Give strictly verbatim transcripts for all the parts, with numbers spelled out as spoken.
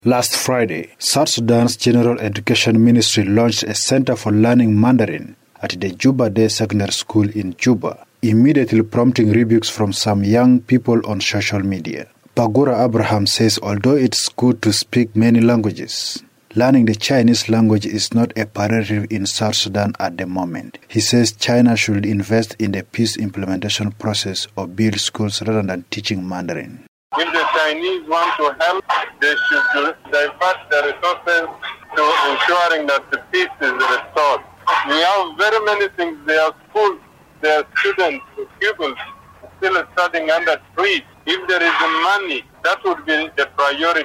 Last Friday, South Sudan's General Education Ministry launched a Center for Learning Mandarin at the Juba Day Secondary School in Juba, immediately prompting rebukes from some young people on social media. Bagura Abraham says although it's good to speak many languages, learning the Chinese language is not a priority in South Sudan at the moment. He says China should invest in the peace implementation process or build schools rather than teaching Mandarin. If the Chinese want to help, they should divert the resources to ensuring that the peace is restored. We have very many things. There are schools, there are students, pupils still studying under trees. If there is money, that would be the priority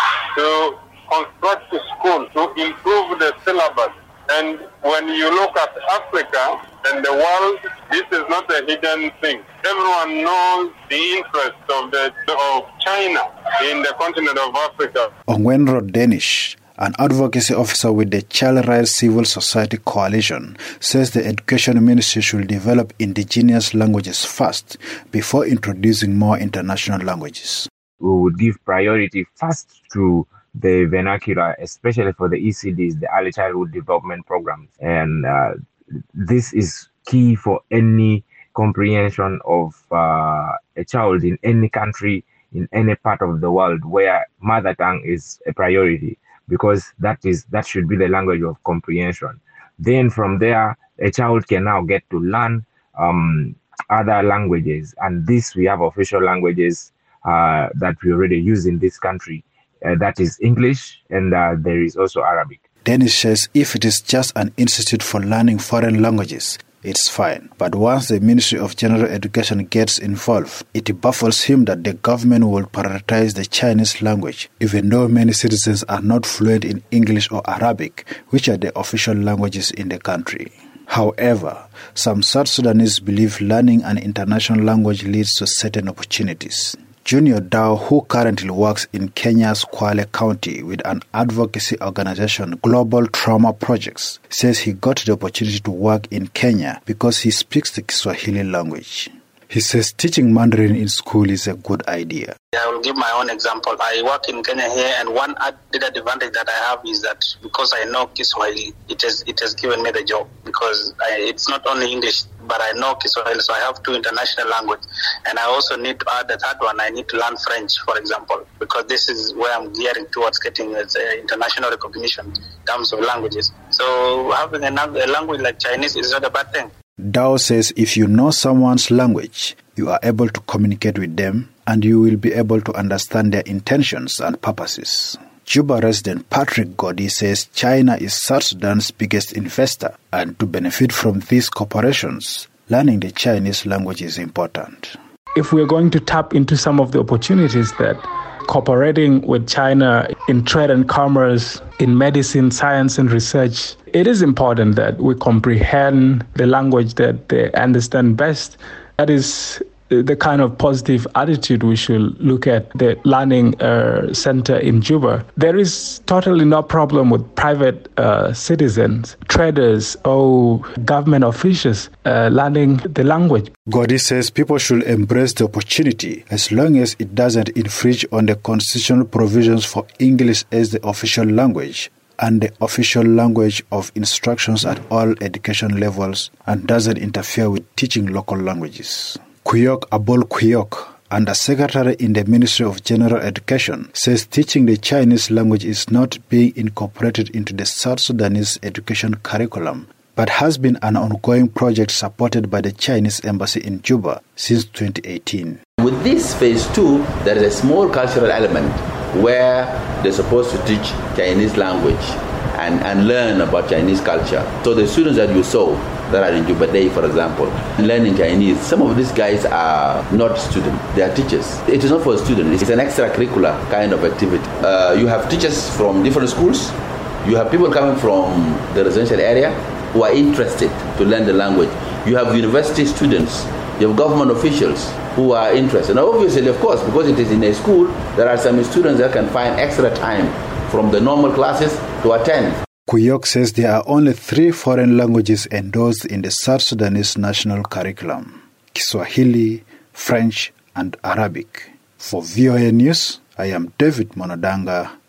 to construct a school, to improve the syllabus. And when you look at Africa and the world, this is not a hidden thing. Everyone knows the interest of, the, of China in the continent of Africa. Ongwenro Danish, an advocacy officer with the Child Rights Civil Society Coalition, says the Education Ministry should develop indigenous languages first before introducing more international languages. We would give priority first to the vernacular, especially for the E C Ds, the Early Childhood Development Programs. And uh, this is key for any comprehension of uh, a child in any country, in any part of the world where mother tongue is a priority, because that is that should be the language of comprehension. Then from there, a child can now get to learn um, other languages. And this, we have official languages uh, that we already use in this country. Uh, that is English, and uh, there is also Arabic. Dennis says if it is just an institute for learning foreign languages, it's fine. But once the Ministry of General Education gets involved, it baffles him that the government will prioritize the Chinese language, even though many citizens are not fluent in English or Arabic, which are the official languages in the country. However, some South Sudanese believe learning an international language leads to certain opportunities. Junior Dow, who currently works in Kenya's Kwale County with an advocacy organization, Global Trauma Projects, says he got the opportunity to work in Kenya because he speaks the Kiswahili language. He says teaching Mandarin in school is a good idea. I will give my own example. I work in Kenya here, and one added advantage that I have is that because I know Kiswahili, it has it has given me the job, because I, it's not only English, but I know Kiswahili, so I have two international languages. And I also need to add the third one. I need to learn French, for example, because this is where I'm gearing towards getting uh, international recognition in terms of languages. So having another, a language like Chinese is not a bad thing. Dow says if you know someone's language, you are able to communicate with them and you will be able to understand their intentions and purposes. Juba resident Patrick Godi says China is South Sudan's biggest investor, and to benefit from these corporations, learning the Chinese language is important. If we're going to tap into some of the opportunities that cooperating with China in trade and commerce, in medicine, science and research, it is important that we comprehend the language that they understand best. That is the kind of positive attitude we should look at the learning uh, center in Juba. There is totally no problem with private uh, citizens, traders, or government officials uh, learning the language. Godi says people should embrace the opportunity as long as it doesn't infringe on the constitutional provisions for English as the official language and the official language of instructions at all education levels, and doesn't interfere with teaching local languages. Kuyok Abol Kuyok, Undersecretary in the Ministry of General Education, says teaching the Chinese language is not being incorporated into the South Sudanese education curriculum, but has been an ongoing project supported by the Chinese Embassy in Juba since twenty eighteen. With this phase two, there is a small cultural element where they're supposed to teach Chinese language and, and learn about Chinese culture. So the students that you saw that are in Juba Day, for example, learning Chinese, some of these guys are not students, they are teachers. It is not for students, it's an extracurricular kind of activity. Uh, you have teachers from different schools, you have people coming from the residential area who are interested to learn the language. You have university students, you have government officials who are interested. Now obviously, of course, because it is in a school, there are some students that can find extra time from the normal classes to attend. Kuyok says there are only three foreign languages endorsed in the South Sudanese national curriculum: Kiswahili, French, and Arabic. For V O A News, I am David Monodanga,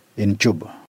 in Juba.